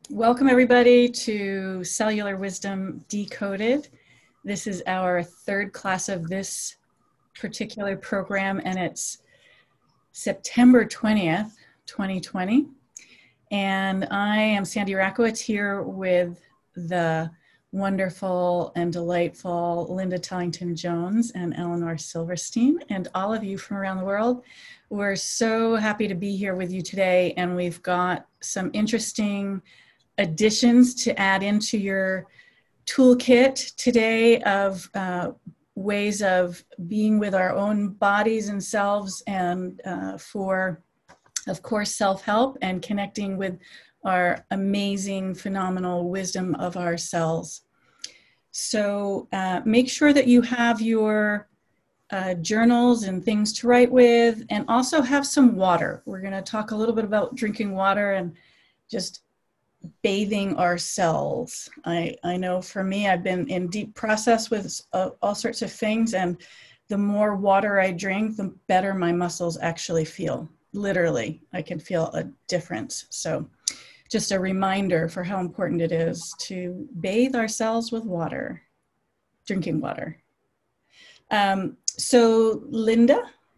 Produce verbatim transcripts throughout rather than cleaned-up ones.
Welcome everybody to Cellular Wisdom Decoded. This is our third class of this particular program, and it's September twentieth, twenty twenty. And I am Sandy Rakowitz here with the wonderful and delightful Linda Tellington Jones and Eleanor Silverstein, and all of you from around the world. We're so happy to be here with you today, and we've got some interesting additions to add into your toolkit today of uh, ways of being with our own bodies and selves, and uh, for, of course, self-help and connecting with our amazing, phenomenal wisdom of ourselves. So uh, make sure that you have your uh, journals and things to write with, and also have some water. We're going to talk a little bit about drinking water and just bathing our cells. I, I know for me, I've been in deep process with uh, all sorts of things, and the more water I drink, the better my muscles actually feel. Literally, I can feel a difference. So just a reminder for how important it is to bathe our cells with water, drinking water. Um, so Linda?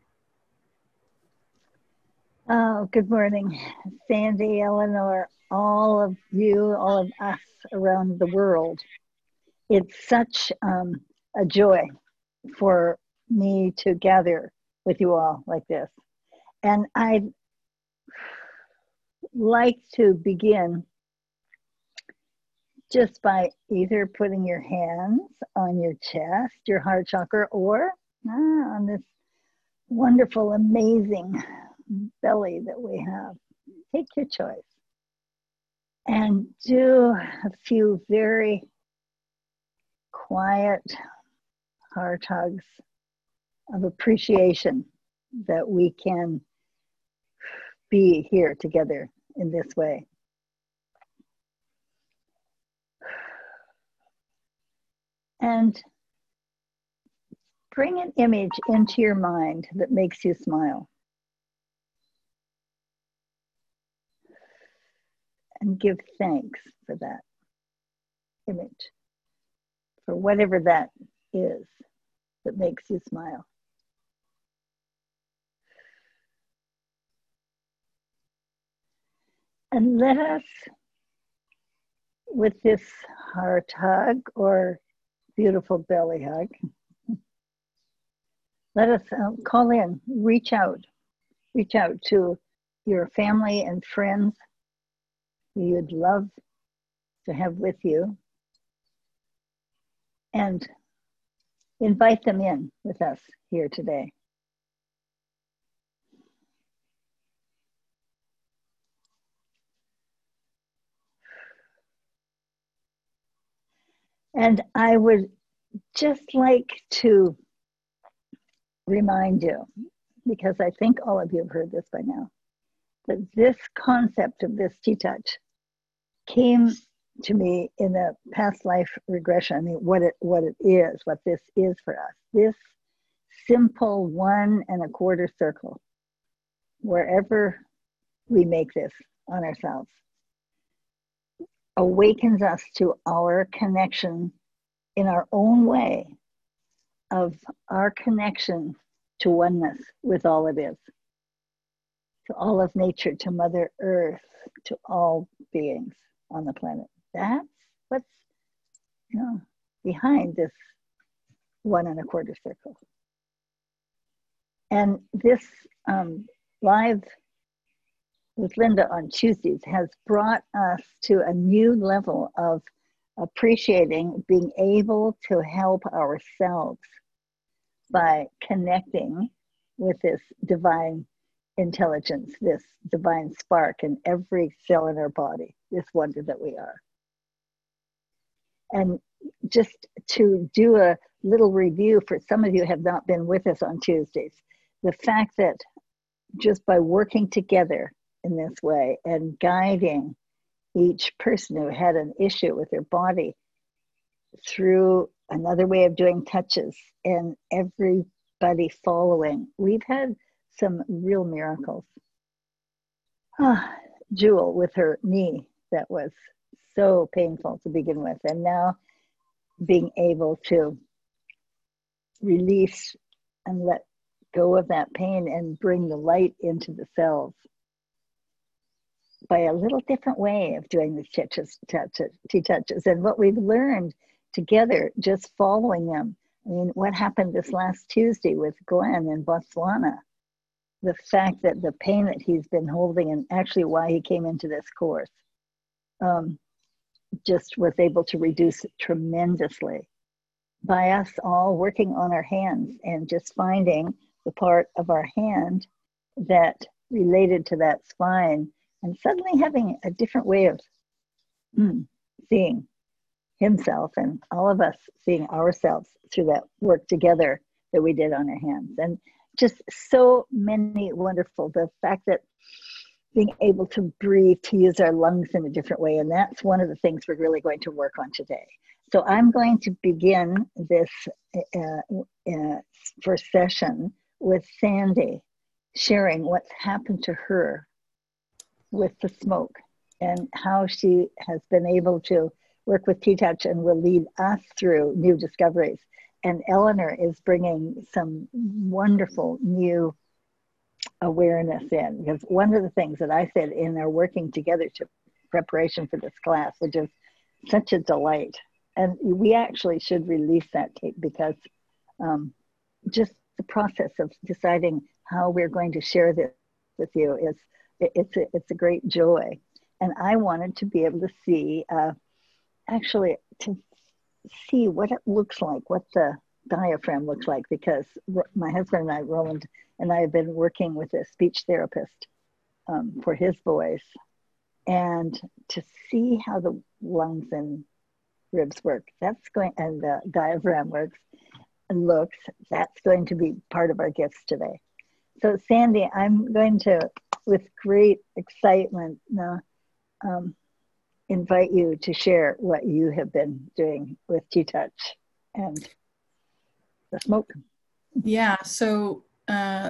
Oh, good morning, Sandy, Eleanor, all of you, all of us around the world. It's such um, a joy for me to gather with you all like this. And I'd like to begin just by either putting your hands on your chest, your heart chakra, or ah, on this wonderful, amazing belly that we have. Take your choice. And do a few very quiet heart hugs of appreciation that we can be here together in this way. And bring an image into your mind that makes you smile. And give thanks for that image, for whatever that is that makes you smile. And let us, with this heart hug or beautiful belly hug, let us uh, call in, reach out, reach out to your family and friends who you'd love to have with you, and invite them in with us here today. And I would just like to remind you, because I think all of you have heard this by now, that this concept of this T-touch came to me in a past life regression. I mean, what it what it is, what this is for us. This simple one and a quarter circle, wherever we make this on ourselves, awakens us to our connection in our own way of our connection to oneness with all it is, to all of nature, to Mother Earth, to all beings on the planet. That's what's, you know, behind this one and a quarter circle. And this um, live with Linda on Tuesdays has brought us to a new level of appreciating being able to help ourselves by connecting with this divine intelligence, this divine spark in every cell in our body, this wonder that we are. And just to do a little review for some of you who have not been with us on Tuesdays, the fact that just by working together in this way and guiding each person who had an issue with their body through another way of doing touches and everybody following, we've had some real miracles. Ah, Jewel with her knee that was so painful to begin with. And now being able to release and let go of that pain and bring the light into the cells by a little different way of doing these touches, touches, T-touches. And what we've learned together, just following them. I mean, what happened this last Tuesday with Glenn in Botswana, the fact that the pain that he's been holding, and actually why he came into this course, um, just was able to reduce it tremendously by us all working on our hands and just finding the part of our hand that related to that spine, and suddenly having a different way of mm, seeing himself, and all of us seeing ourselves through that work together that we did on our hands. And just so many wonderful, the fact that being able to breathe, to use our lungs in a different way. And that's one of the things we're really going to work on today. So I'm going to begin this uh, uh, first session with Sandy sharing what's happened to her with the smoke and how she has been able to work with T-Touch and will lead us through new discoveries. And Eleanor is bringing some wonderful new awareness in, because one of the things that I said in our working together to preparation for this class, which is such a delight, and we actually should release that tape, because um, just the process of deciding how we're going to share this with you is it, it's a, it's a great joy. And I wanted to be able to see uh, actually to see what it looks like, what the diaphragm looks like, because my husband and I, Roland, and I have been working with a speech therapist um, for his voice, and to see how the lungs and ribs work, that's going, and the diaphragm works and looks, that's going to be part of our gifts today. So Sandy, I'm going to, with great excitement, uh, um, invite you to share what you have been doing with T-Touch and the smoke. Yeah, so uh,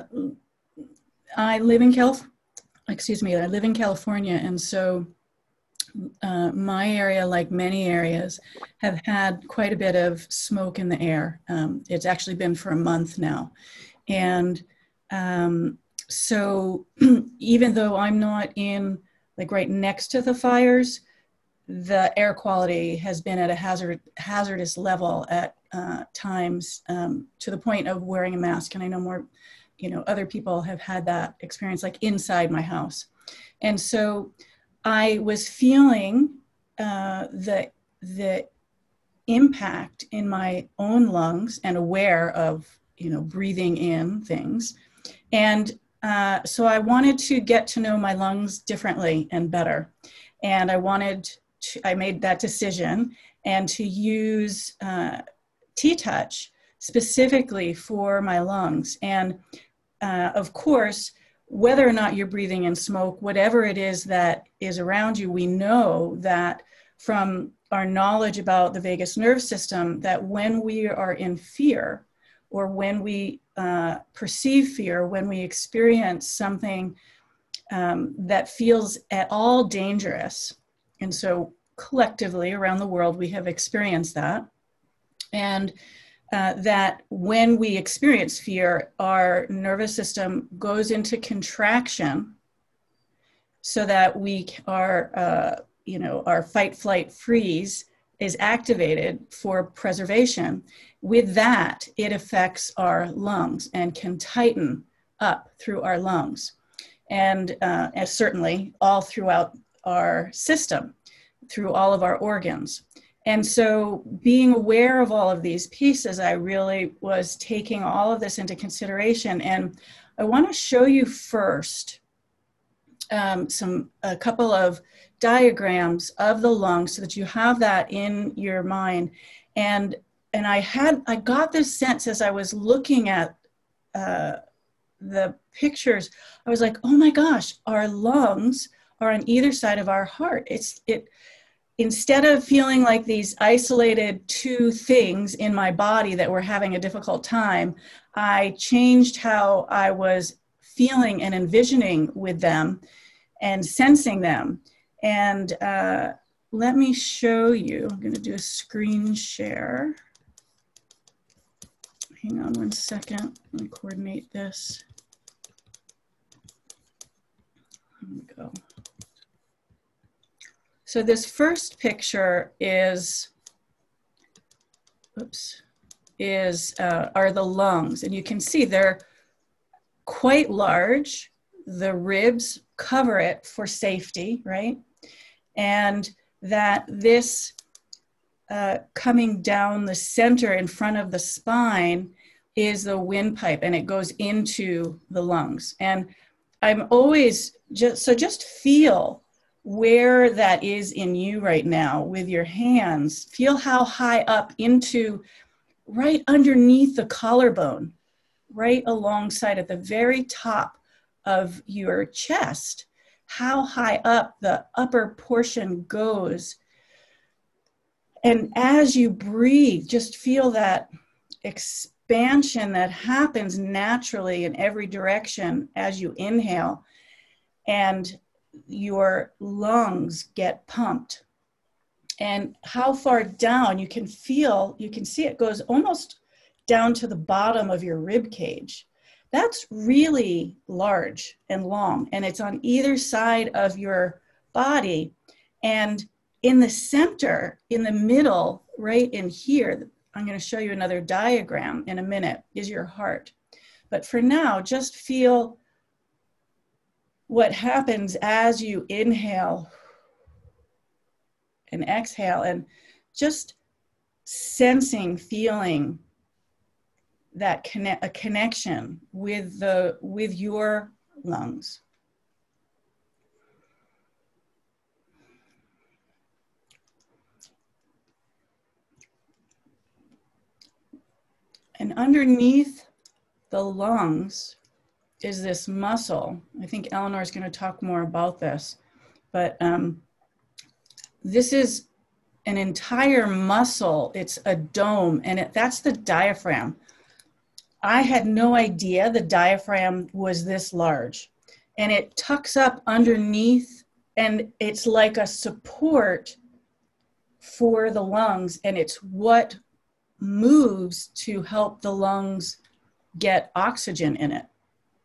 I live in Calif- excuse me, I live in California, and so uh, my area, like many areas, have had quite a bit of smoke in the air. Um, it's actually been for a month now. And um, so even though I'm not in, like right next to the fires, the air quality has been at a hazard, hazardous level at uh, times, um, to the point of wearing a mask. And I know more, you know, other people have had that experience, like inside my house. And so I was feeling uh, the, the impact in my own lungs and aware of, you know, breathing in things. And uh, so I wanted to get to know my lungs differently and better. And I wanted to, I made that decision, and to use uh, T-Touch specifically for my lungs. And uh, of course, whether or not you're breathing in smoke, whatever it is that is around you, we know that from our knowledge about the vagus nerve system, that when we are in fear, or when we uh, perceive fear, when we experience something um, that feels at all dangerous, and so collectively around the world, we have experienced that, and Uh, that when we experience fear, our nervous system goes into contraction so that we are, uh, you know, our fight, flight, freeze is activated for preservation. With that, it affects our lungs and can tighten up through our lungs, and, uh, and certainly all throughout our system, through all of our organs. And so being aware of all of these pieces, I really was taking all of this into consideration. And I want to show you first um, some a couple of diagrams of the lungs so that you have that in your mind. And and I had I got this sense as I was looking at uh, the pictures. I was like, oh my gosh, our lungs are on either side of our heart. It's it. Instead of feeling like these isolated two things in my body that were having a difficult time, I changed how I was feeling and envisioning with them and sensing them. And uh, let me show you. I'm going to do a screen share. Hang on one second. Let me coordinate this. There we go. So this first picture is, oops, is uh, are the lungs, and you can see they're quite large. The ribs cover it for safety, right? And that this uh, coming down the center in front of the spine is the windpipe, and it goes into the lungs. And I'm always just, so just feel where that is in you right now with your hands. Feel how high up into, right underneath the collarbone, right alongside at the very top of your chest, how high up the upper portion goes. And as you breathe, just feel that expansion that happens naturally in every direction as you inhale, and your lungs get pumped. And how far down you can feel, you can see it goes almost down to the bottom of your rib cage. That's really large and long, and it's on either side of your body. And in the center, in the middle, right in here, I'm going to show you another diagram in a minute, is your heart. But for now, just feel what happens as you inhale and exhale, and just sensing, feeling that connect, a connection with the with your lungs. And underneath the lungs is this muscle. I think Eleanor is going to talk more about this, but um, this is an entire muscle. It's a dome, and it, that's the diaphragm. I had no idea the diaphragm was this large, and it tucks up underneath, and it's like a support for the lungs, and it's what moves to help the lungs get oxygen in it.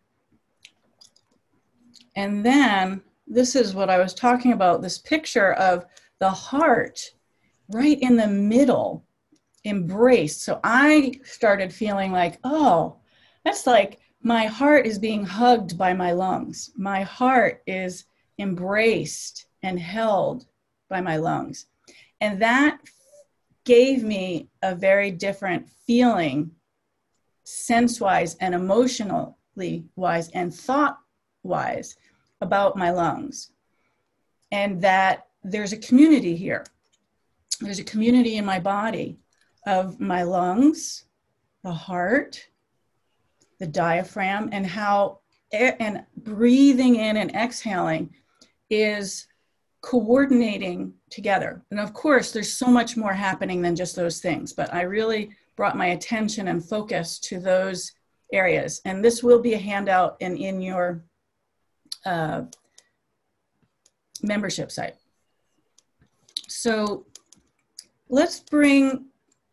And then this is what I was talking about, this picture of the heart right in the middle, embraced. So I started feeling like, oh, that's like my heart is being hugged by my lungs. My heart is embraced and held by my lungs. And that gave me a very different feeling, sense-wise and emotionally wise and thought-wise, about my lungs. And that there's a community here. There's a community in my body of my lungs, the heart, the diaphragm, and how and breathing in and exhaling is coordinating together. And of course, there's so much more happening than just those things, but I really brought my attention and focus to those areas. And this will be a handout and in your uh, membership site. So let's bring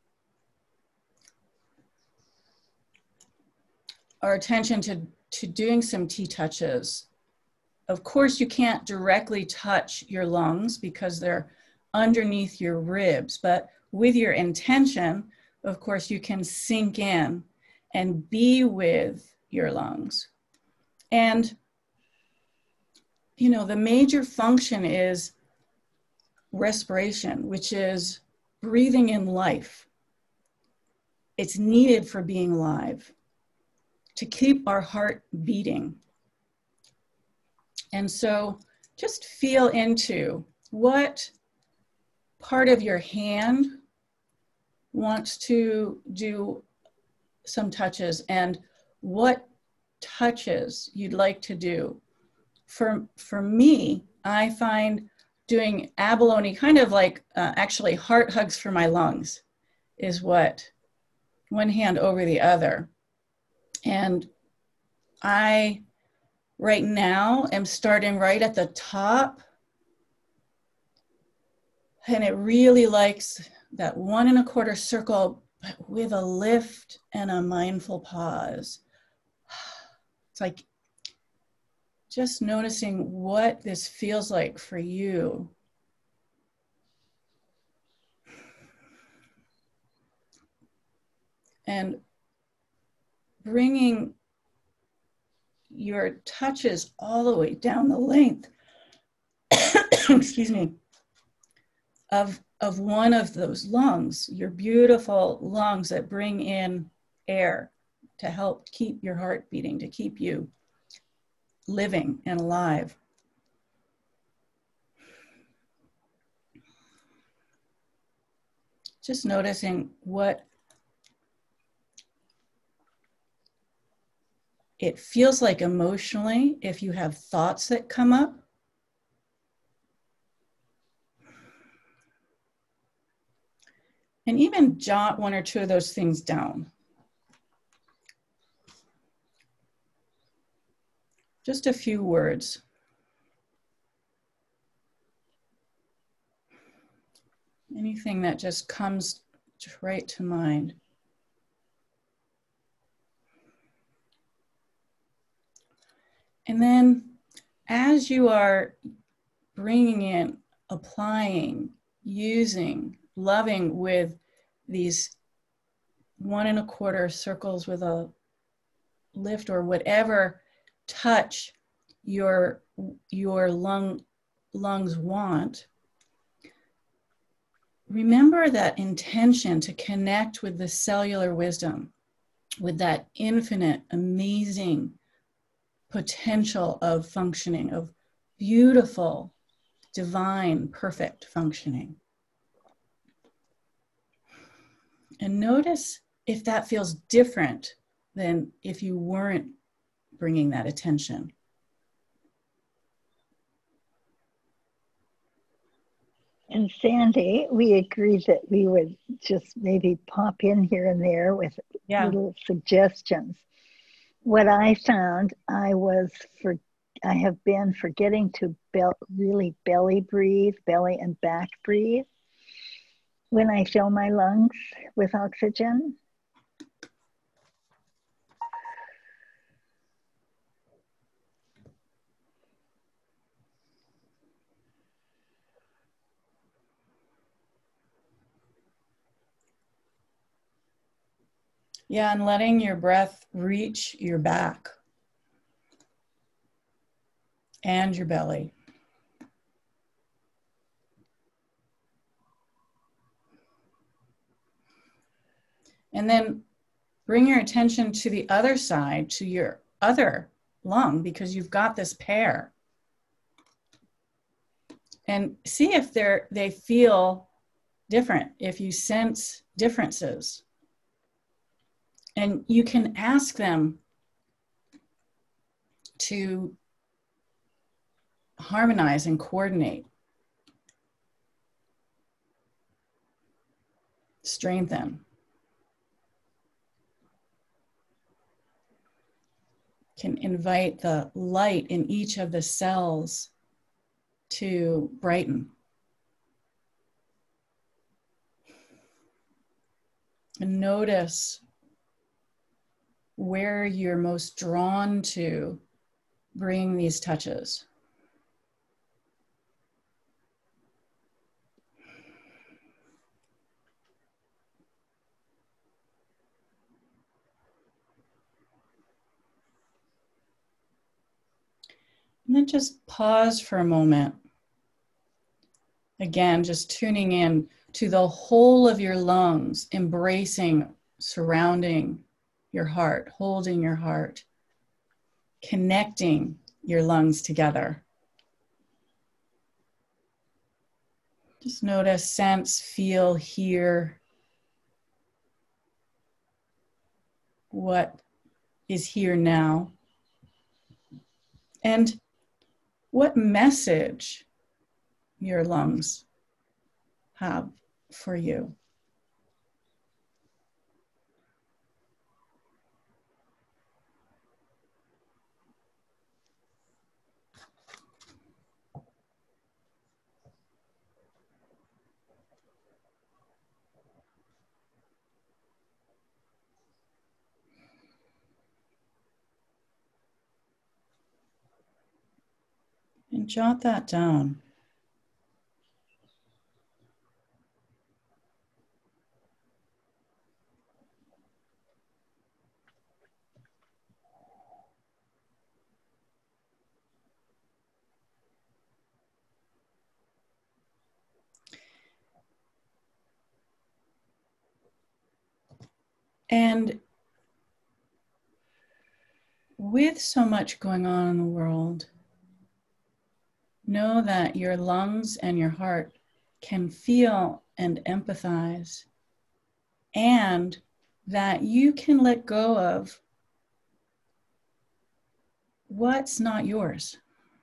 our attention to, to doing some T-touches. Of course, you can't directly touch your lungs because they're underneath your ribs, but with your intention, of course, you can sink in and be with your lungs. And, you know, the major function is respiration, which is breathing in life. It's needed for being alive, to keep our heart beating. And so just feel into what part of your hand wants to do some touches and what touches you'd like to do. For, for me, I find doing abalone, kind of like uh, actually heart hugs for my lungs, is what, one hand over the other. And I, right now, am starting right at the top And it really likes that one and a quarter circle, but with a lift and a mindful pause. It's like just noticing what this feels like for you. And bringing your touches all the way down the length, excuse me, of, of one of those lungs, your beautiful lungs that bring in air to help keep your heart beating, to keep you living and alive. Just noticing what it feels like emotionally if you have thoughts that come up. And even jot one or two of those things down. Just a few words. Anything that just comes right to mind. And then as you are bringing in, applying, using, loving with these one and a quarter circles with a lift or whatever touch your, your lung, lungs want, remember that intention to connect with the cellular wisdom, with that infinite, amazing potential of functioning, of beautiful, divine, perfect functioning. And notice if that feels different than if you weren't bringing that attention. And Sandy, we agreed that we would just maybe pop in here and there with yeah. little suggestions. What I found, I was for, I have been forgetting to be- really belly breathe, belly and back breathe when I fill my lungs with oxygen. Yeah, and letting your breath reach your back and your belly. And then bring your attention to the other side, to your other lung, because you've got this pair. And see if they're, they feel different, if you sense differences. And you can ask them to harmonize and coordinate, strengthen. Can invite the light in each of the cells to brighten. And notice where you're most drawn to bring these touches. And then just pause for a moment. Again, just tuning in to the whole of your lungs, embracing, surrounding your heart, holding your heart, connecting your lungs together. Just notice, sense, feel, hear what is here now. And what message your lungs have for you. Jot that down. And with so much going on in the world, know that your lungs and your heart can feel and empathize, and that you can let go of what's not yours.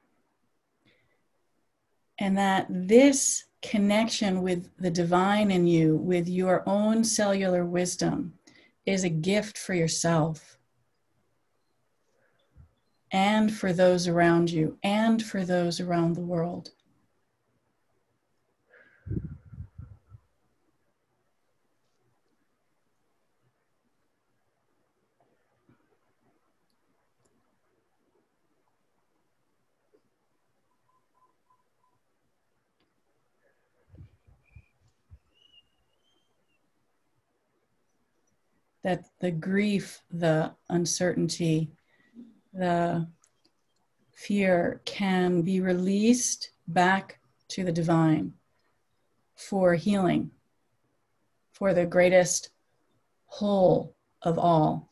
And that this connection with the divine in you, with your own cellular wisdom, is a gift for yourself and for those around you and for those around the world. That the grief, the uncertainty, the fear can be released back to the divine for healing, for the greatest whole of all.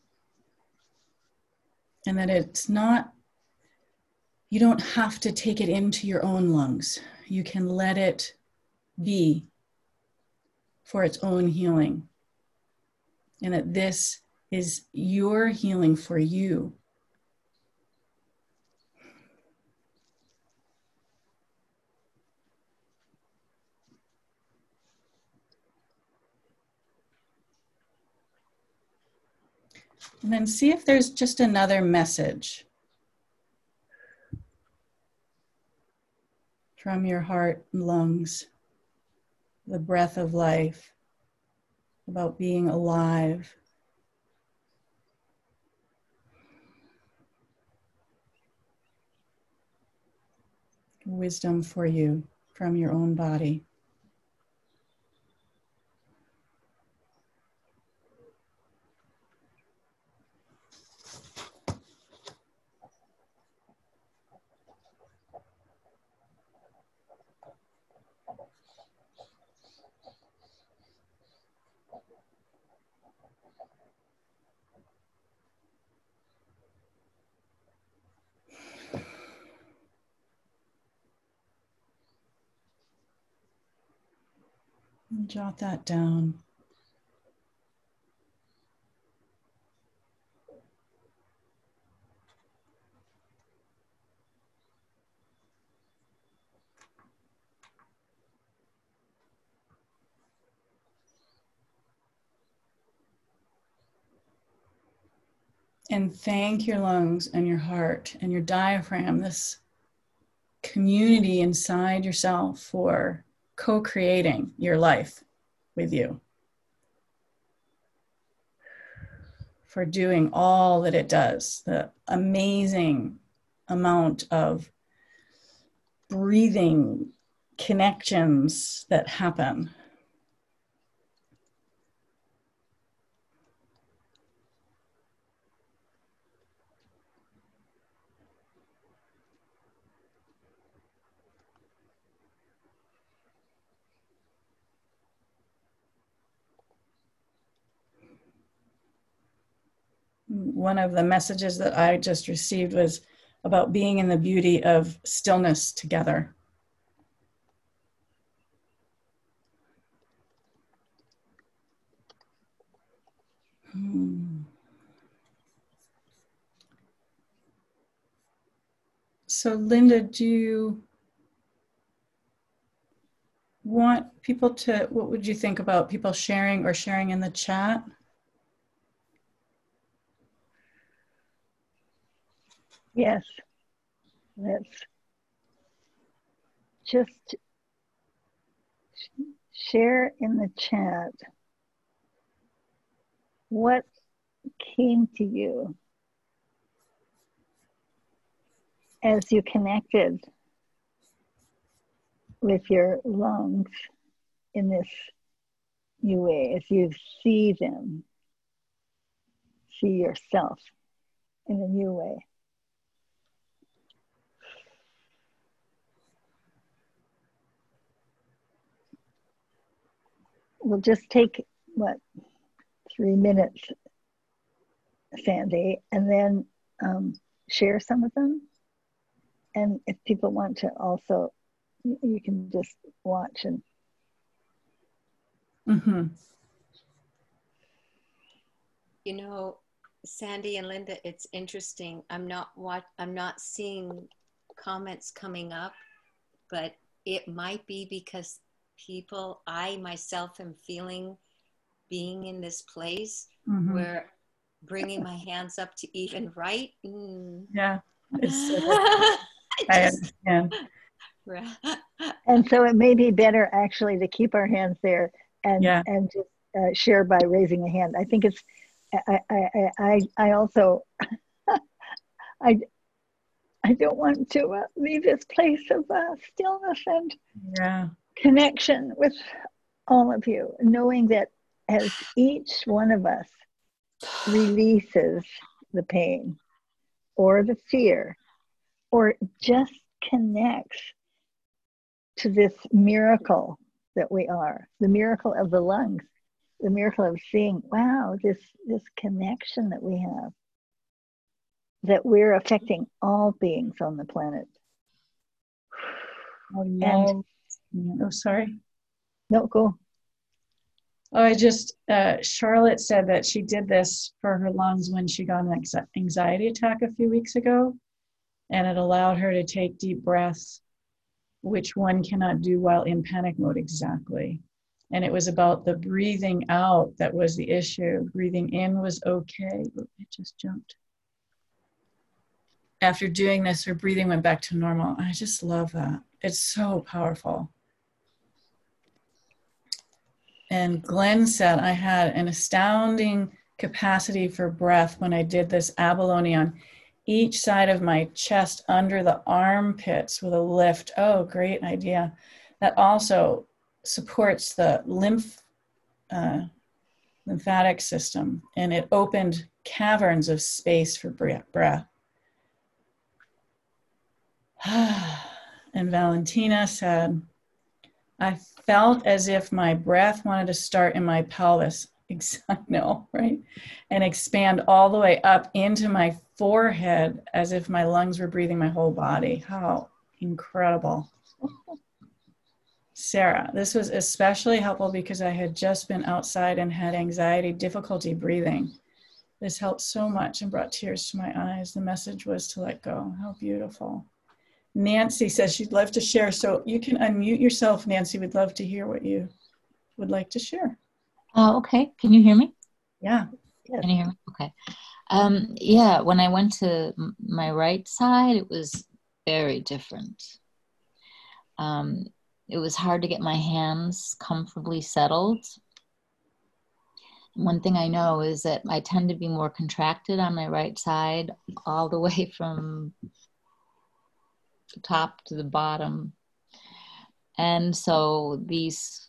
And that it's not, you don't have to take it into your own lungs. You can let it be for its own healing. And that this is your healing for you. And then see if there's just another message from your heart and lungs, the breath of life, about being alive. Wisdom for you from your own body. And jot that down. And thank your lungs and your heart and your diaphragm, this community inside yourself, for co-creating your life with you, for doing all that it does, the amazing amount of breathing connections that happen. One of the messages that I just received was about being in the beauty of stillness together. Hmm. So Linda, do you want people to, what would you think about people sharing or sharing in the chat? Yes, let's just share in the chat what came to you as you connected with your lungs in this new way, as you see them, see yourself in a new way. We'll just take, what, three minutes, Sandy, and then um, share some of them. And if people want to also, you can just watch and. Mm-hmm. You know, Sandy and Linda, it's interesting. I'm not what I'm not seeing comments coming up, but it might be because people, I myself am feeling being in this place mm-hmm. where bringing my hands up to even write. Mm. Yeah. It's, I, I understand. And so it may be better actually to keep our hands there and, yeah. and just uh, share by raising a hand. I think it's, I, I, I, I also, I, I don't want to uh, leave this place of uh, stillness and yeah. connection with all of you, knowing that as each one of us releases the pain or the fear or just connects to this miracle that we are, the miracle of the lungs, the miracle of seeing, wow, this, this connection that we have, that we're affecting all beings on the planet. Oh, no. And, oh, sorry. No, go. Oh, I just, uh, Charlotte said that she did this for her lungs when she got an anxiety attack a few weeks ago, and it allowed her to take deep breaths, which one cannot do while in panic mode exactly. And it was about the breathing out that was the issue. Breathing in was okay. It just jumped. After doing this, her breathing went back to normal. I just love that. It's so powerful. And Glenn said I had an astounding capacity for breath when I did this abalone on each side of my chest under the armpits with a lift. Oh, great idea. That also supports the lymph, uh, lymphatic system, and it opened caverns of space for breath. And Valentina said, I felt as if my breath wanted to start in my pelvis. I know, right? And expand all the way up into my forehead as if my lungs were breathing my whole body. How incredible. Sarah, this was especially helpful because I had just been outside and had anxiety, difficulty breathing. This helped so much and brought tears to my eyes. The message was to let go. How beautiful. Nancy says she'd love to share. So you can unmute yourself, Nancy. We'd love to hear what you would like to share. Oh, okay. Can you hear me? Yeah. Can you hear me? Okay. Um, yeah, when I went to my right side, it was very different. Um, it was hard to get my hands comfortably settled. One thing I know is that I tend to be more contracted on my right side, all the way from the top to the bottom. And so these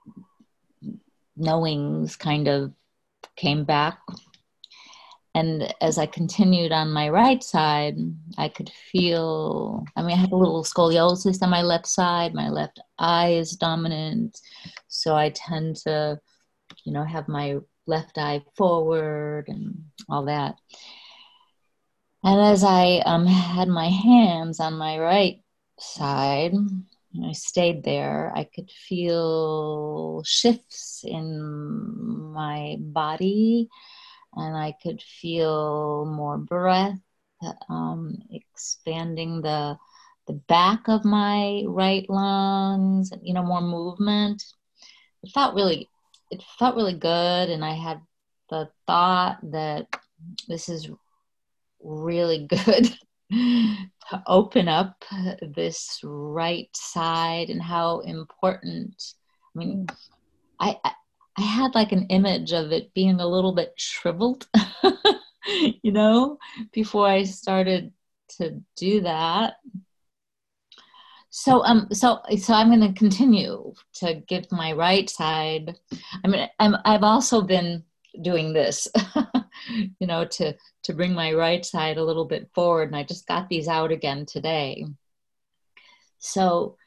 knowings kind of came back. And as I continued on my right side, I could feel, I mean, I have a little scoliosis on my left side. My left eye is dominant. So I tend to, you know, have my left eye forward and all that. And as I um, had my hands on my right side, and I stayed there, I could feel shifts in my body, and I could feel more breath, um, expanding the the back of my right lungs, you know, more movement. It felt really, it felt really good, and I had the thought that this is really good to open up this right side, and how important. I mean, I, I I had like an image of it being a little bit shriveled, you know, before I started to do that. So um so so I'm going to continue to give my right side. I mean I'm I've also been doing this, you know, to to bring my right side a little bit forward, and I just got these out again today. So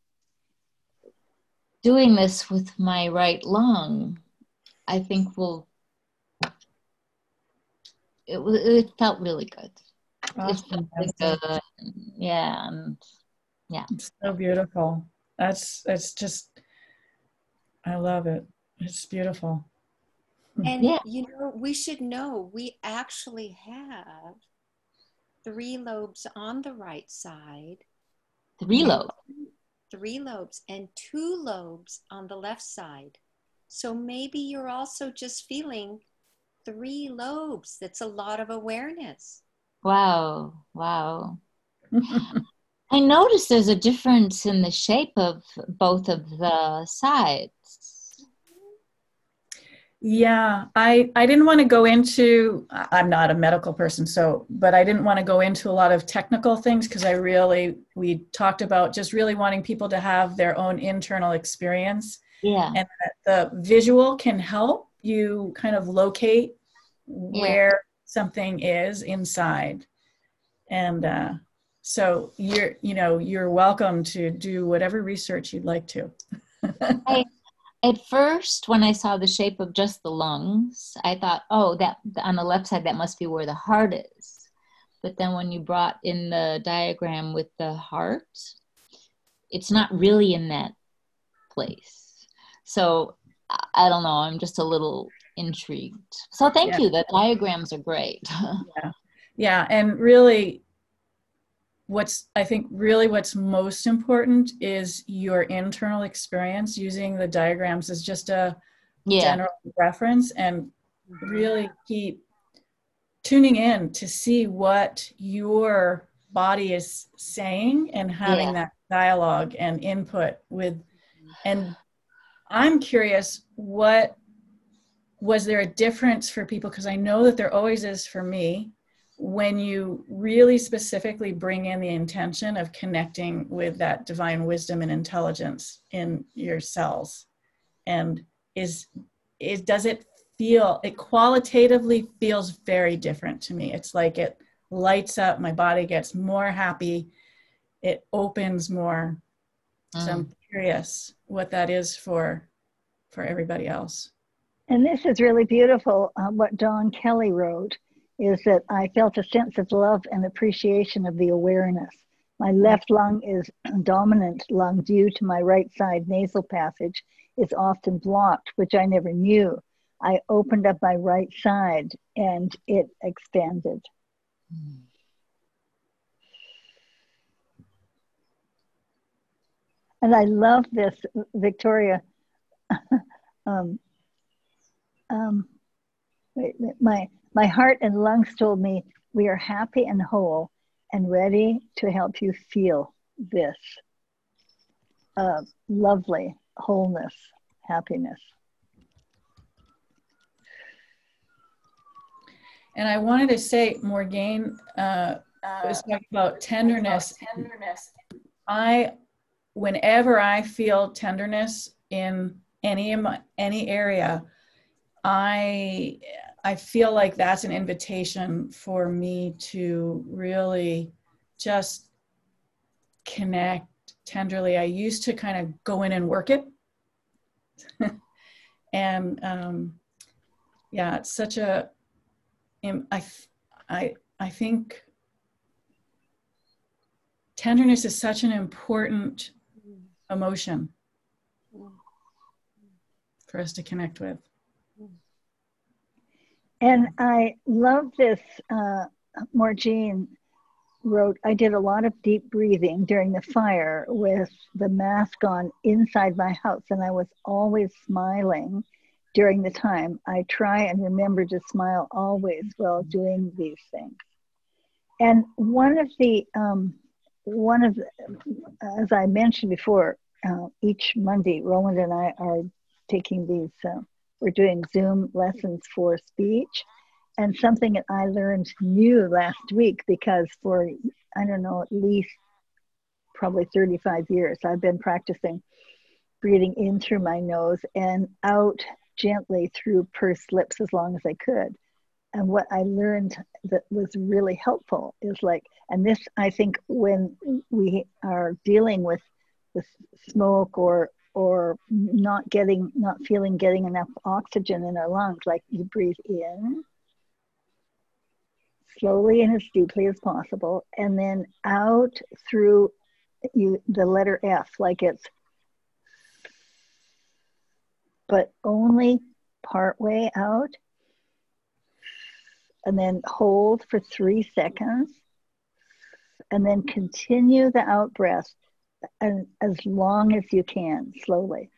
doing this with my right lung, I think will it it felt really good. It felt really good. Yeah, and yeah. It's so beautiful. That's it's just I love it. It's beautiful. And Yeah. you know, we should know we actually have three lobes on the right side. Three lobes. Three lobes and two lobes on the left side. So maybe you're also just feeling three lobes. That's a lot of awareness. Wow. Wow. I noticed there's a difference in the shape of both of the sides. Yeah, I, I didn't want to go into, I'm not a medical person, so, but I didn't want to go into a lot of technical things because I really, we talked about just really wanting people to have their own internal experience. Yeah. And that the visual can help you kind of locate where yeah. something is inside. And uh, so you're, you know, you're welcome to do whatever research you'd like to. I, At first, when I saw the shape of just the lungs, I thought, oh, that on the left side, that must be where the heart is. But then when you brought in the diagram with the heart, it's not really in that place. So I don't know, I'm just a little intrigued. So thank yeah. you, the diagrams are great. yeah. yeah, and really, what's, I think really what's most important is your internal experience. Using the diagrams as just a yeah. general reference, and really keep tuning in to see what your body is saying and having yeah. that dialogue and input with. And I'm curious, what was there a difference for people? Because I know that there always is for me, when you really specifically bring in the intention of connecting with that divine wisdom and intelligence in your cells. And is, is does it feel, it qualitatively feels very different to me. It's like it lights up, my body gets more happy, it opens more. Mm. So I'm curious what that is for, for everybody else. And this is really beautiful, uh, what Dawn Kelly wrote. Is that I felt a sense of love and appreciation of the awareness. My left lung is dominant lung due to my right side nasal passage is often blocked, which I never knew. I opened up my right side and it expanded. Mm. And I love this, Victoria. um, um, wait, my, My heart and lungs told me we are happy and whole and ready to help you feel this uh, lovely wholeness, happiness. And I wanted to say, Morgane uh, was talking about tenderness. tenderness. I, whenever I feel tenderness in any any area, I. I feel like that's an invitation for me to really just connect tenderly. I used to kind of go in and work it. and um, yeah, it's such a, I, I, I think tenderness is such an important emotion for us to connect with. And I love this, uh, Morgane wrote, I did a lot of deep breathing during the fire with the mask on inside my house, and I was always smiling during the time. I try and remember to smile always while doing these things. And one of the, um, one of, the, as I mentioned before, uh, each Monday, Roland and I are taking these uh, we're doing Zoom lessons for speech, and something that I learned new last week, because for, I don't know, at least probably thirty-five years. I've been practicing breathing in through my nose and out gently through pursed lips as long as I could. And what I learned that was really helpful is like, and this, I think, when we are dealing with the smoke or or not getting, not feeling getting enough oxygen in our lungs, like you breathe in slowly and as deeply as possible, and then out through you the letter F, like it's, but only part way out, and then hold for three seconds, and then continue the out breath and as long as you can, slowly.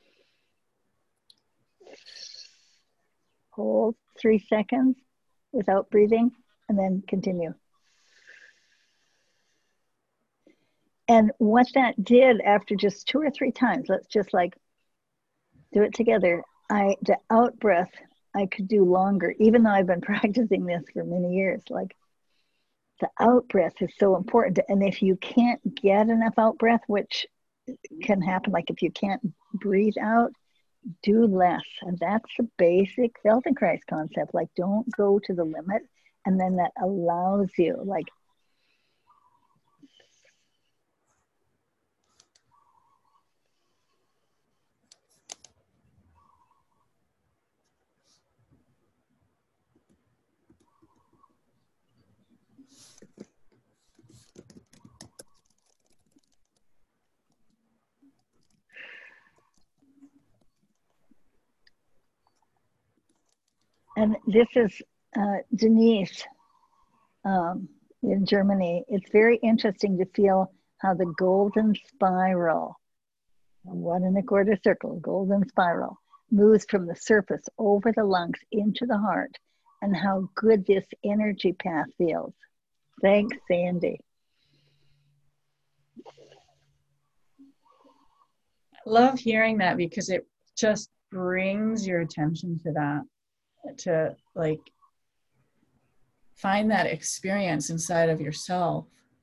Hold three seconds without breathing, and then continue. And what that did after just two or three times, let's just like do it together. I, the out breath, I could do longer, even though I've been practicing this for many years. Like the out breath is so important. And if you can't get enough out breath, which can happen, like if you can't breathe out, do less. And that's the basic Feldenkrais concept. Like don't go to the limit. And then that allows you, like, and this is uh, Denise um, in Germany. It's very interesting to feel how the golden spiral, one and a quarter circle, golden spiral, moves from the surface over the lungs into the heart, and how good this energy path feels. Thanks, Sandy. I love hearing that because it just brings your attention to that, to like find that experience inside of yourself.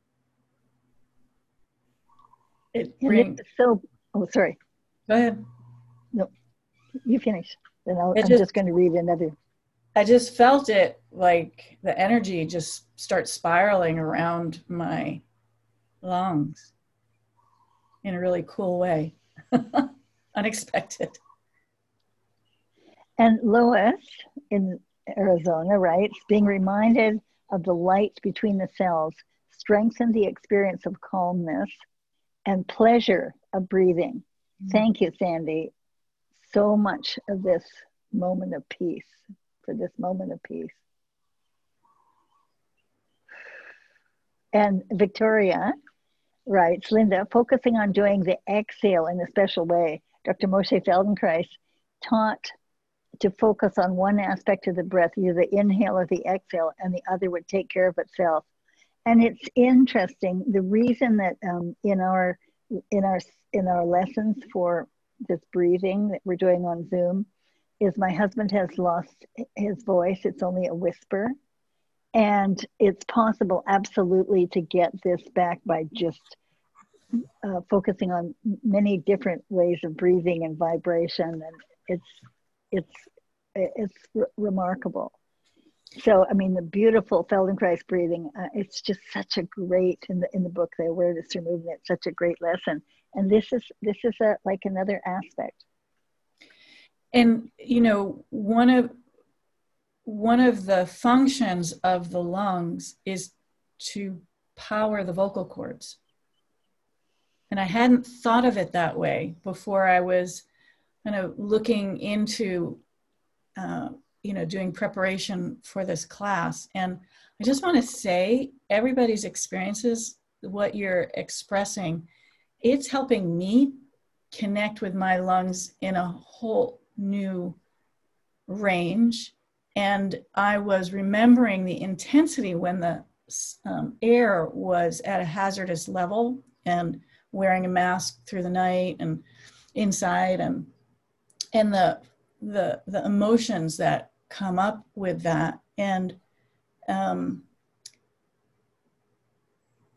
It brings so, oh, sorry. Go ahead. No, you finish. Then I'll, I'm just, just going to read another. I just felt it, like the energy just starts spiraling around my lungs in a really cool way. Unexpected. And Lois in Arizona writes, being reminded of the light between the cells strengthened the experience of calmness and pleasure of breathing. Mm-hmm. Thank you, Sandy, so much of this moment of peace, for this moment of peace. And Victoria writes, Linda, focusing on doing the exhale in a special way. Doctor Moshe Feldenkrais taught to focus on one aspect of the breath, either the inhale or the exhale, and the other would take care of itself. And it's interesting, the reason that um, in our in our in our lessons for this breathing that we're doing on Zoom is my husband has lost his voice. It's only a whisper. And it's possible absolutely to get this back by just uh, focusing on many different ways of breathing and vibration. And it's it's it's r- remarkable. So, I mean, the beautiful Feldenkrais breathing, uh, it's just such a great, in the in the book, The Awareness Through Movement, it's such a great lesson. And this is this is a, like another aspect. And, you know, one of, one of the functions of the lungs is to power the vocal cords. And I hadn't thought of it that way before I was kind of looking into uh, you know, doing preparation for this class. And I just want to say, everybody's experiences, what you're expressing, it's helping me connect with my lungs in a whole new range. And I was remembering the intensity when the um, air was at a hazardous level, and wearing a mask through the night and inside, and and the the the emotions that come up with that. And um,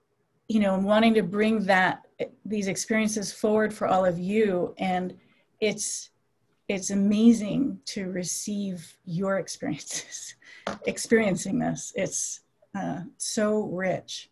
you know, wanting to bring that, these experiences forward for all of you. And it's, it's amazing to receive your experiences, experiencing this. It's uh, so rich.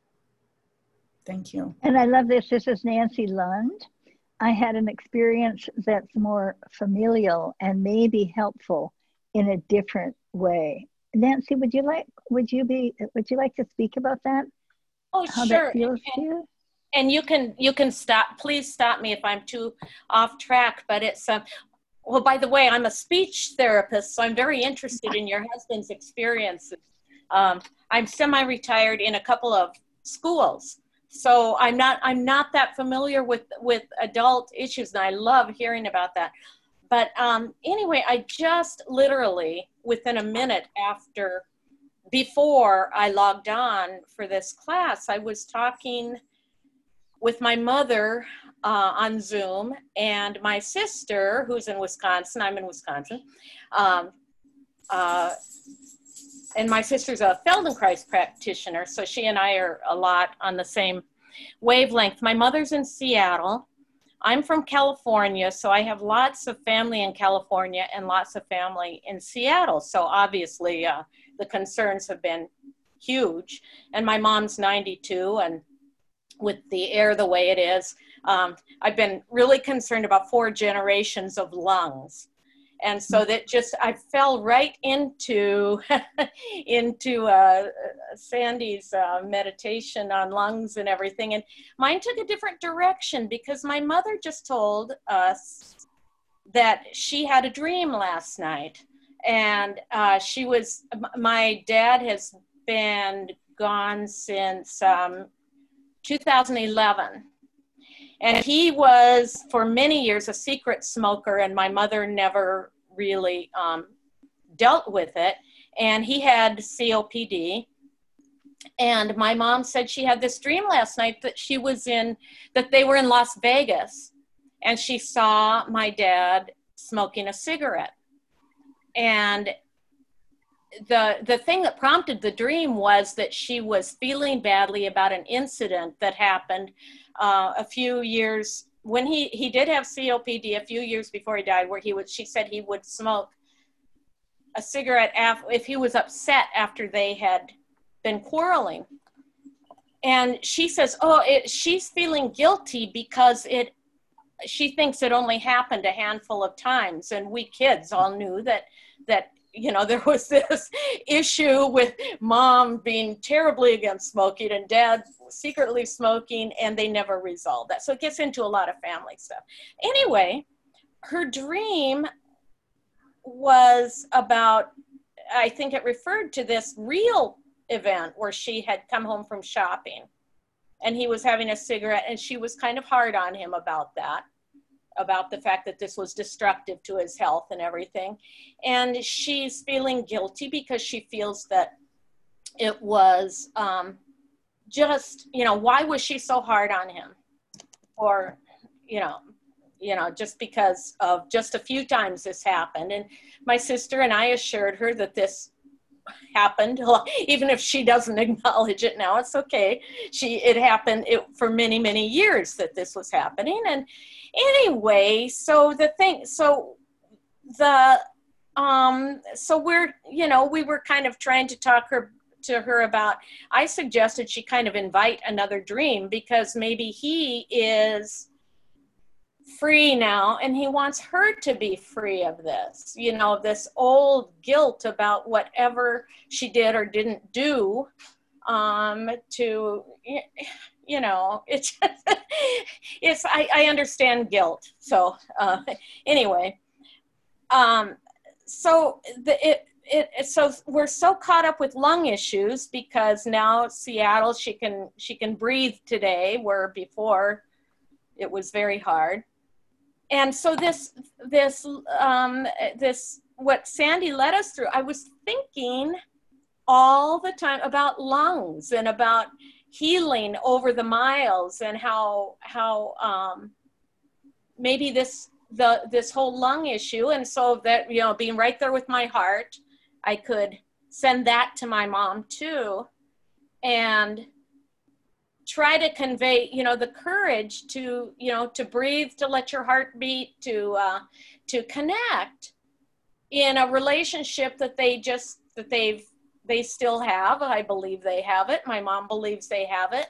Thank you. And I love this. This is Nancy Lund. I had an experience that's more familial and maybe helpful in a different way. Nancy, would you like, would you be, would you like to speak about that? Oh, How sure. that feels and, to you? And you can, you can stop, please stop me if I'm too off track, but it's, um, well, by the way, I'm a speech therapist, so I'm very interested in your husband's experiences. Um, I'm semi-retired in a couple of schools. So I'm not, I'm not that familiar with, with adult issues, and I love hearing about that. But um, anyway, I just literally, within a minute after, before I logged on for this class, I was talking with my mother uh, on Zoom, and my sister, who's in Wisconsin, I'm in Wisconsin, um, uh, and my sister's a Feldenkrais practitioner, so she and I are a lot on the same wavelength. My mother's in Seattle. I'm from California, so I have lots of family in California and lots of family in Seattle. So obviously uh, the concerns have been huge. And my mom's ninety-two, and with the air the way it is, um, I've been really concerned about four generations of lungs. And so that just, I fell right into, into uh, Sandy's uh, meditation on lungs and everything. And mine took a different direction, because my mother just told us that she had a dream last night. And uh, she was, my dad has been gone since um, two thousand eleven. And he was, for many years, a secret smoker, and my mother never really um, dealt with it. And he had C O P D. And my mom said she had this dream last night that she was in, that they were in Las Vegas, and she saw my dad smoking a cigarette. And the, the thing that prompted the dream was that she was feeling badly about an incident that happened uh, a few years, when he, he did have C O P D a few years before he died, where he would, she said he would smoke a cigarette af- if he was upset after they had been quarreling. And she says, oh, it, she's feeling guilty because it, she thinks it only happened a handful of times. And we kids all knew that, that, you know, there was this issue with mom being terribly against smoking and dad secretly smoking, and they never resolved that. So it gets into a lot of family stuff. Anyway, her dream was about, I think it referred to this real event where she had come home from shopping and he was having a cigarette, and she was kind of hard on him about that, about the fact that this was destructive to his health and everything. And she's feeling guilty because she feels that it was um, just, you know, why was she so hard on him? Or, you know, you know, just because of just a few times this happened. And my sister and I assured her that this happened, even if she doesn't acknowledge it now, it's okay. She, it happened it, for many, many years that this was happening. And anyway, so the thing, so the, um, so we're, you know, we were kind of trying to talk her to her about, I suggested she kind of invite another dream, because maybe he is free now and he wants her to be free of this, you know, this old guilt about whatever she did or didn't do um, to, you know, it's, it's, I, I understand guilt. So uh, anyway, um, so the, it, It, so we're so caught up with lung issues because now Seattle, she can she can breathe today, where before it was very hard. And so this this um, this what Sandy led us through, I was thinking all the time about lungs and about healing over the miles, and how how um, maybe this the this whole lung issue, and so that, you know, being right there with my heart, I could send that to my mom too. And try to convey, you know, the courage to, you know, to breathe, to let your heart beat, to, uh, to connect in a relationship that they just, that they've, they still have. I believe they have it. My mom believes they have it.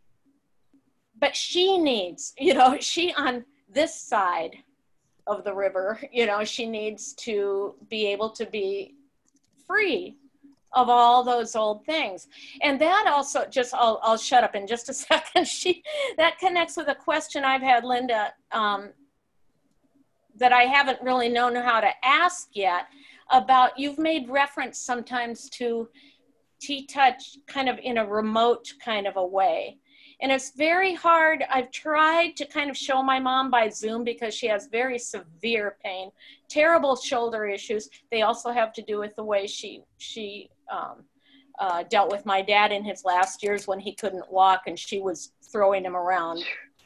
But she needs, you know, she on this side of the river, you know, she needs to be able to be free of all those old things. And that also just, I'll, I'll shut up in just a second. She, that connects with a question I've had, Linda, um, that I haven't really known how to ask yet about, you've made reference sometimes to T-Touch kind of in a remote kind of a way. And it's very hard. I've tried to kind of show my mom by Zoom because she has very severe pain, terrible shoulder issues. They also have to do with the way she, she um, uh, dealt with my dad in his last years when he couldn't walk and she was throwing him around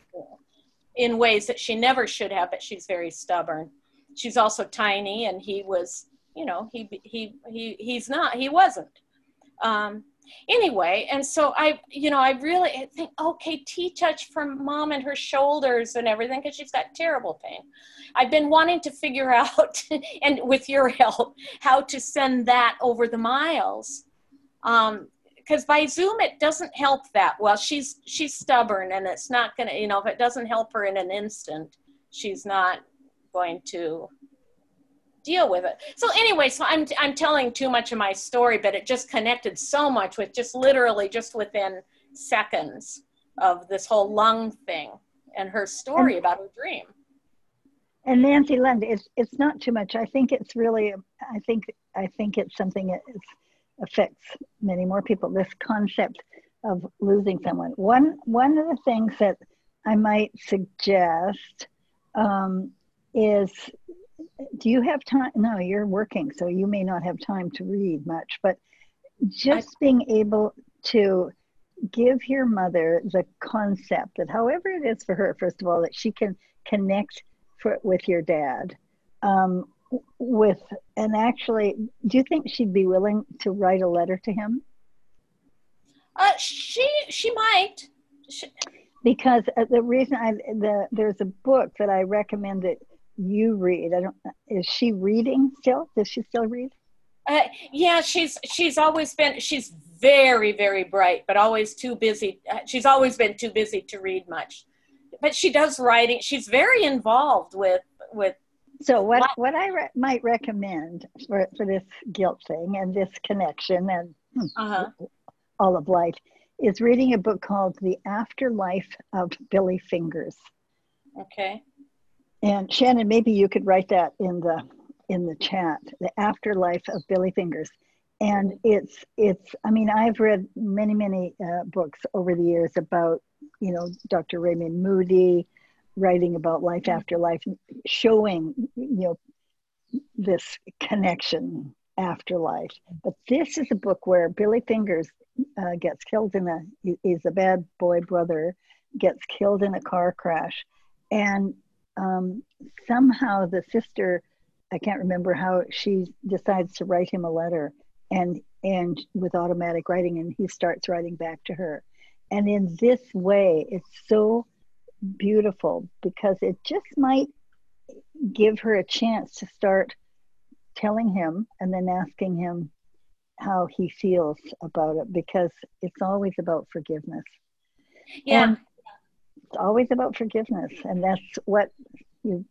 in ways that she never should have, but she's very stubborn. She's also tiny and he was, you know, he, he, he, he's not, he wasn't. Um, Anyway, and so I, you know, I really think, okay, T-Touch from mom and her shoulders and everything, because she's got terrible pain. I've been wanting to figure out, and with your help, how to send that over the miles. Um, because by Zoom, it doesn't help that well. She's, she's stubborn and it's not going to, you know, if it doesn't help her in an instant, she's not going to deal with it. So anyway, so I'm, I'm telling too much of my story, but it just connected so much with just literally just within seconds of this whole lung thing and her story and, about her dream. And Nancy Lund, it's, it's not too much. I think it's really, I think, I think it's something that is, affects many more people, this concept of losing someone. One, one of the things that I might suggest um, is, do you have time? No, you're working, so you may not have time to read much, but just I, being able to give your mother the concept that however it is for her, first of all, that she can connect for, with your dad um, with, and actually, do you think she'd be willing to write a letter to him? Uh, she, she might. She... Because uh, the reason I, the, there's a book that I recommend that you read. I don't, is she reading still? Does she still read? Uh, yeah, she's, she's always been, she's very, very bright, but always too busy. She's always been too busy to read much, but she does writing. She's very involved with, with. So what, life. what I re- might recommend for, for this guilt thing and this connection and uh-huh. all of life is reading a book called The Afterlife of Billy Fingers. Okay. And Shannon, maybe you could write that in the in the chat, The Afterlife of Billy Fingers. And it's, it's. I mean, I've read many, many uh, books over the years about, you know, Doctor Raymond Moody writing about life after life, showing, you know, this connection after life. But this is a book where Billy Fingers uh, gets killed in a, he's a bad boy brother, gets killed in a car crash. And Um, somehow the sister, I can't remember how, she decides to write him a letter and and with automatic writing, and he starts writing back to her. And in this way, it's so beautiful because it just might give her a chance to start telling him and then asking him how he feels about it, because it's always about forgiveness. Yeah. And it's always about forgiveness, and that's what you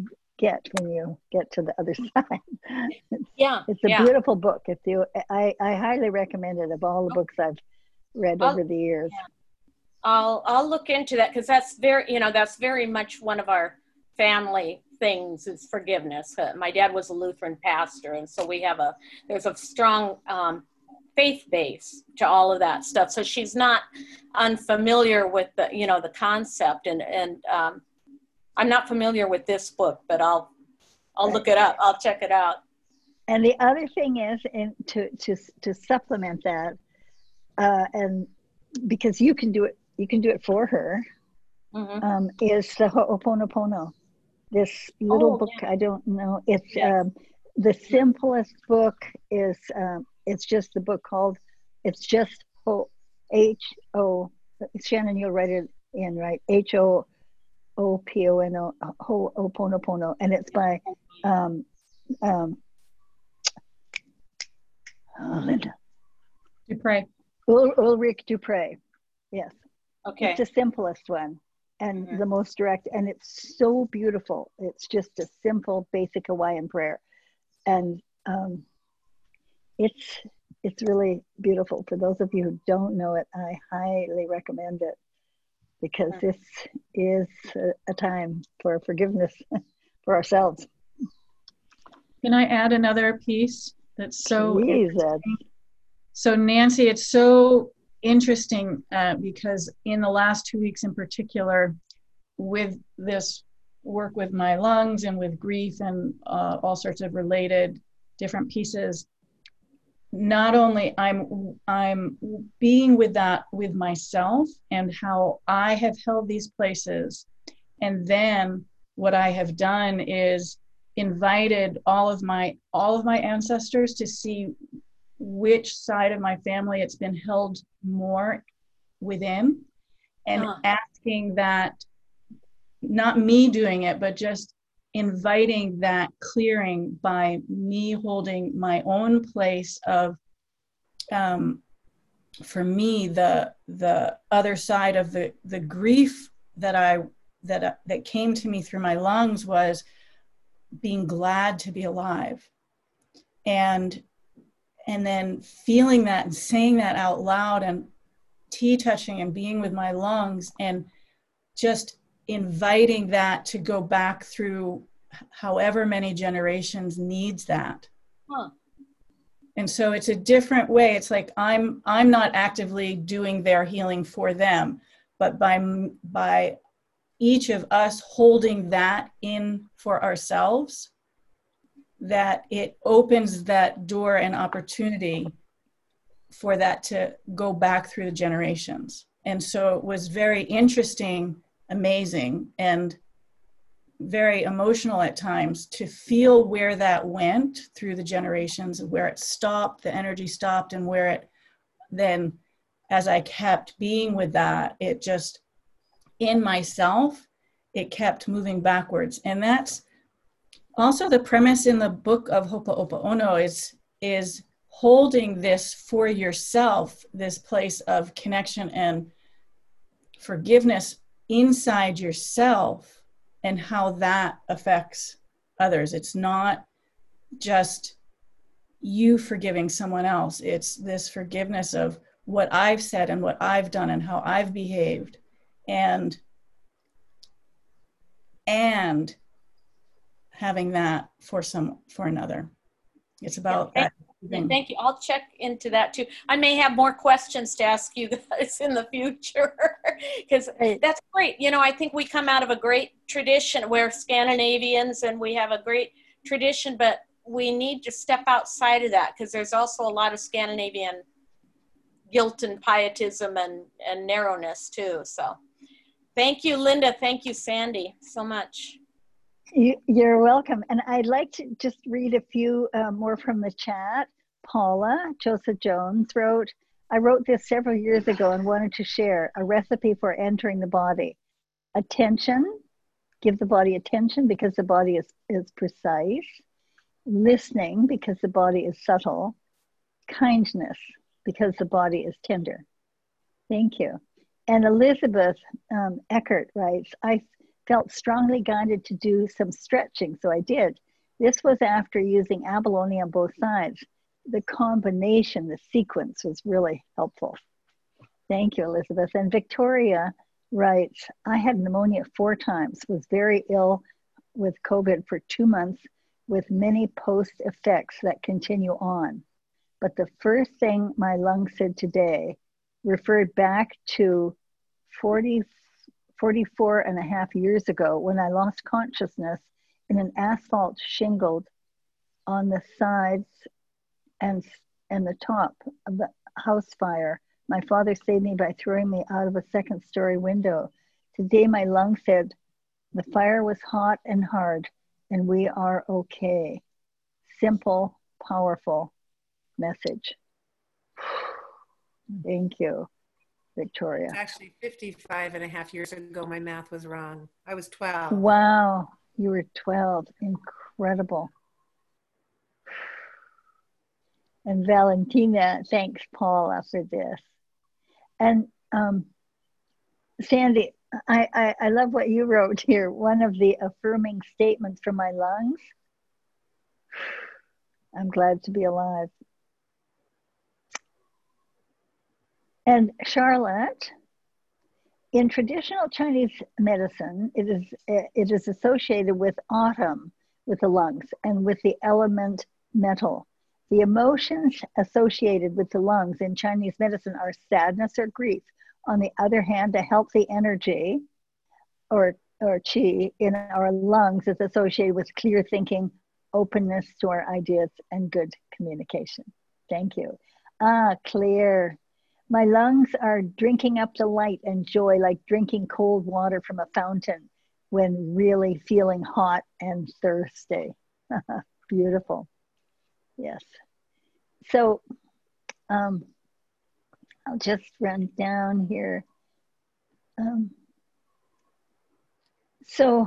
get when you get to the other side. It's, yeah, it's a yeah. beautiful book. If you, I, I highly recommend it. Of all the books I've read I'll, over the years, yeah. I'll I'll look into that because that's very you know that's very much one of our family things is forgiveness. Uh, my dad was a Lutheran pastor, and so we have a there's a strong um, faith base to all of that stuff. So she's not unfamiliar with the, you know, the concept, and, and um, I'm not familiar with this book, but I'll, I'll right. look it up. I'll check it out. And the other thing is, and to, to, to supplement that, uh, and because you can do it, you can do it for her, mm-hmm. um, is the Ho'oponopono. This little oh, book, yeah. I don't know. It's yeah. um, the simplest book is, um, it's just the book called, it's just Ho, H O, Shannon, you'll write it in, right? H O O P O N O, Ho'oponopono, and it's by um, um, oh, Linda. Dupre. Ul- Ulrich Dupre. Yes. Okay. It's the simplest one and Mhm. the most direct, and it's so beautiful. It's just a simple, basic Hawaiian prayer, and um, it's it's really beautiful. For those of you who don't know it, I highly recommend it, because this is a, a time for forgiveness for ourselves. Can I add another piece that's so Please, Ed. interesting? So Nancy, it's so interesting uh, because in the last two weeks in particular, with this work with my lungs and with grief and uh, all sorts of related different pieces, not only I'm I'm being with that with myself and how I have held these places, and then what I have done is invited all of my all of my ancestors to see which side of my family it's been held more within, and Uh-huh. asking that, not me doing it, but just inviting that clearing by me holding my own place of, um, for me, the the other side of the the grief that I that uh, that came to me through my lungs was being glad to be alive, and and then feeling that and saying that out loud and tea touching and being with my lungs and just inviting that to go back through however many generations needs that. Huh. And so it's a different way. It's like I'm I'm not actively doing their healing for them, but by by each of us holding that in for ourselves, that it opens that door and opportunity for that to go back through the generations. And so it was very interesting, amazing, and very emotional at times to feel where that went through the generations, where it stopped, the energy stopped, and where it then, as I kept being with that, it just, in myself, it kept moving backwards. And that's also the premise in the book of Ho'oponopono is, is holding this for yourself, this place of connection and forgiveness inside yourself, and how that affects others. It's not just you forgiving someone else. It's this forgiveness of what I've said and what I've done and how I've behaved, and and having that for some for another. It's about Yeah, that. thank, thank you. I'll check into that too. I may have more questions to ask you guys in the future, because that's great. You know, I think we come out of a great tradition. We're Scandinavians and we have a great tradition, but we need to step outside of that, because there's also a lot of Scandinavian guilt and pietism and, and narrowness too. So thank you, Linda. Thank you, Sandy, so much. You, you're welcome. And I'd like to just read a few uh, more from the chat. Paula Joseph Jones wrote, I wrote this several years ago and wanted to share a recipe for entering the body. Attention, give the body attention because the body is, is precise. Listening because the body is subtle. Kindness because the body is tender. Thank you. And Elizabeth um, Eckert writes, I felt strongly guided to do some stretching, so I did. This was after using abalone on both sides. The combination, the sequence was really helpful. Thank you, Elizabeth. And Victoria writes, I had pneumonia four times, was very ill with COVID for two months with many post effects that continue on. But the first thing my lungs said today referred back to forty, forty-four and a half years ago when I lost consciousness in an asphalt shingled on the sides and, and the top of the house fire. My father saved me by throwing me out of a second story window. Today my lungs said, the fire was hot and hard and we are okay. Simple, powerful message. Thank you. Victoria? It's actually fifty-five and a half years ago. My math was wrong. I was twelve. Wow, you were twelve. Incredible. And Valentina thanks Paula for this. And um, Sandy, I, I, I love what you wrote here. One of the affirming statements for my lungs. I'm glad to be alive. And Charlotte, in traditional Chinese medicine, it is, it is associated with autumn, with the lungs, and with the element metal. The emotions associated with the lungs in Chinese medicine are sadness or grief. On the other hand, a healthy energy or, or qi in our lungs is associated with clear thinking, openness to our ideas, and good communication. Thank you. Ah, clear. My lungs are drinking up the light and joy like drinking cold water from a fountain when really feeling hot and thirsty. Beautiful. Yes. So um, I'll just run down here. Um, so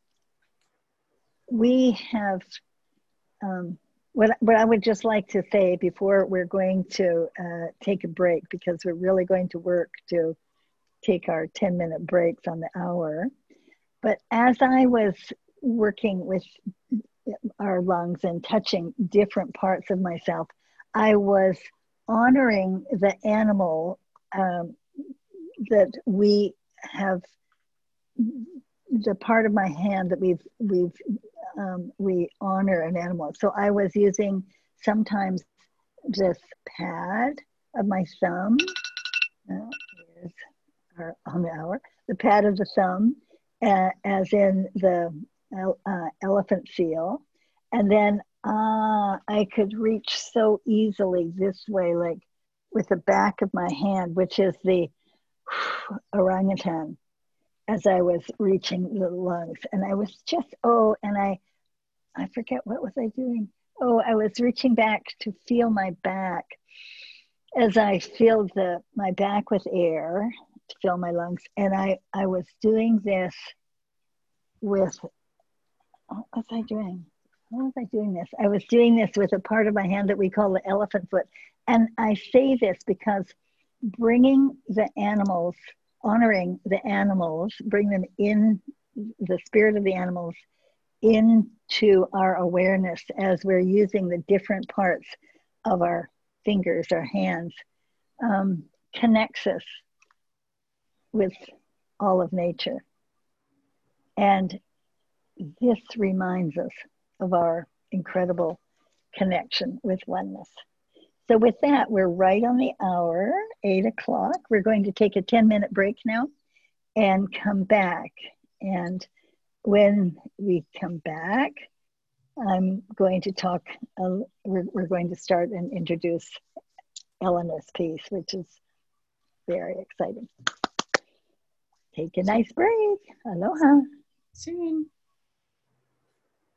we have, um, what, what I would just like to say before we're going to uh, take a break, because we're really going to work to take our ten minute breaks on the hour. But as I was working with our lungs and touching different parts of myself, I was honoring the animal um, that we have, the part of my hand that we've, we've um, we honor an animal. So I was using sometimes this pad of my thumb, uh, here's our, on the hour, the pad of the thumb, uh, as in the uh, elephant seal. And then uh, I could reach so easily this way, like with the back of my hand, which is the orangutan, as I was reaching the lungs. And I was just, oh, and I, I forget, what was I doing? Oh, I was reaching back to feel my back as I filled the, my back with air to fill my lungs. And I, I was doing this with, what was I doing? How was I doing this? I was doing this with a part of my hand that we call the elephant foot. And I say this because bringing the animals, honoring the animals, bring them in, the spirit of the animals into our awareness as we're using the different parts of our fingers, our hands, um, connects us with all of nature. And this reminds us of our incredible connection with oneness. So with that, we're right on the hour, eight o'clock. We're going to take a ten minute break now and come back. And when we come back, I'm going to talk, uh, we're, we're going to start and introduce Eleanor's piece, which is very exciting. Take a nice break. Aloha. Soon.